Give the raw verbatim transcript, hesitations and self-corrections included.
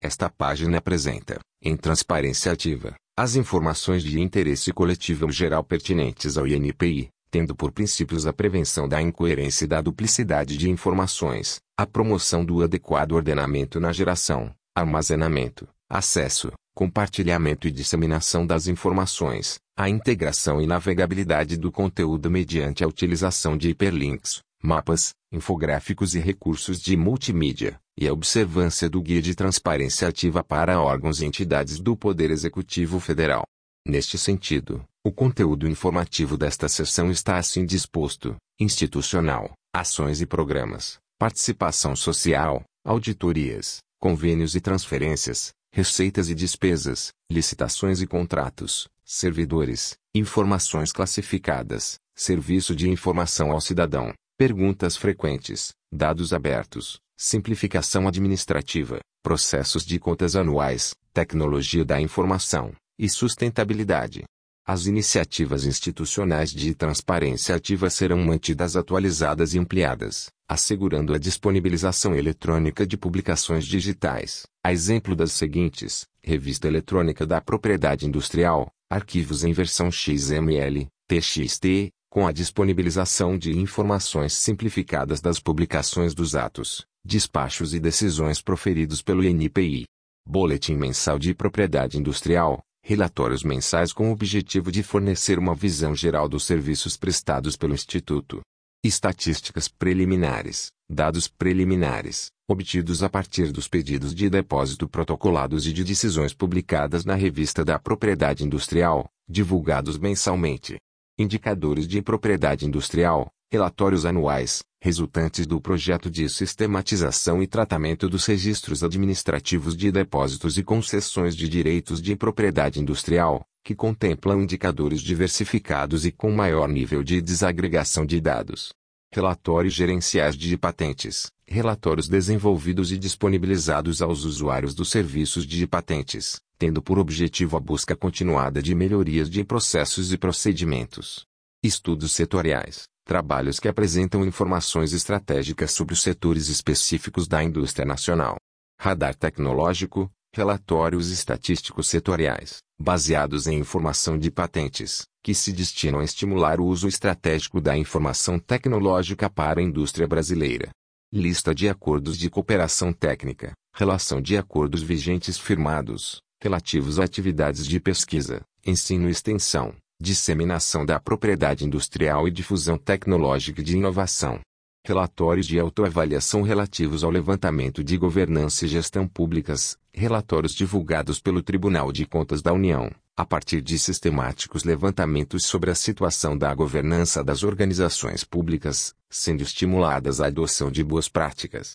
Esta página apresenta, em transparência ativa, as informações de interesse coletivo geral pertinentes ao I N P I, tendo por princípios a prevenção da incoerência e da duplicidade de informações, a promoção do adequado ordenamento na geração, armazenamento, acesso, compartilhamento e disseminação das informações, a integração e navegabilidade do conteúdo mediante a utilização de hiperlinks, mapas, infográficos e recursos de multimídia, e a observância do Guia de Transparência Ativa para órgãos e entidades do Poder Executivo Federal. Neste sentido, o conteúdo informativo desta sessão está assim disposto: institucional, ações e programas, participação social, auditorias, convênios e transferências, receitas e despesas, licitações e contratos, servidores, informações classificadas, serviço de informação ao cidadão, perguntas frequentes, dados abertos, simplificação administrativa, processos de contas anuais, tecnologia da informação e sustentabilidade. As iniciativas institucionais de transparência ativa serão mantidas atualizadas e ampliadas, assegurando a disponibilização eletrônica de publicações digitais, a exemplo das seguintes: Revista Eletrônica da Propriedade Industrial, arquivos em versão X M L, T X T, com a disponibilização de informações simplificadas das publicações dos atos, despachos e decisões proferidos pelo I N P I. Boletim Mensal de Propriedade Industrial, relatórios mensais com o objetivo de fornecer uma visão geral dos serviços prestados pelo Instituto. Estatísticas preliminares, dados preliminares, obtidos a partir dos pedidos de depósito protocolados e de decisões publicadas na Revista da Propriedade Industrial, divulgados mensalmente. Indicadores de propriedade industrial, relatórios anuais, resultantes do projeto de sistematização e tratamento dos registros administrativos de depósitos e concessões de direitos de propriedade industrial, que contemplam indicadores diversificados e com maior nível de desagregação de dados. Relatórios gerenciais de patentes, relatórios desenvolvidos e disponibilizados aos usuários dos serviços de patentes, tendo por objetivo a busca continuada de melhorias de processos e procedimentos. Estudos setoriais, trabalhos que apresentam informações estratégicas sobre os setores específicos da indústria nacional. Radar tecnológico, relatórios estatísticos setoriais, baseados em informação de patentes, que se destinam a estimular o uso estratégico da informação tecnológica para a indústria brasileira. Lista de acordos de cooperação técnica, relação de acordos vigentes firmados, relativos a atividades de pesquisa, ensino e extensão, disseminação da propriedade industrial e difusão tecnológica e de inovação. Relatórios de autoavaliação relativos ao levantamento de governança e gestão públicas, relatórios divulgados pelo Tribunal de Contas da União, a partir de sistemáticos levantamentos sobre a situação da governança das organizações públicas, sendo estimuladas a adoção de boas práticas.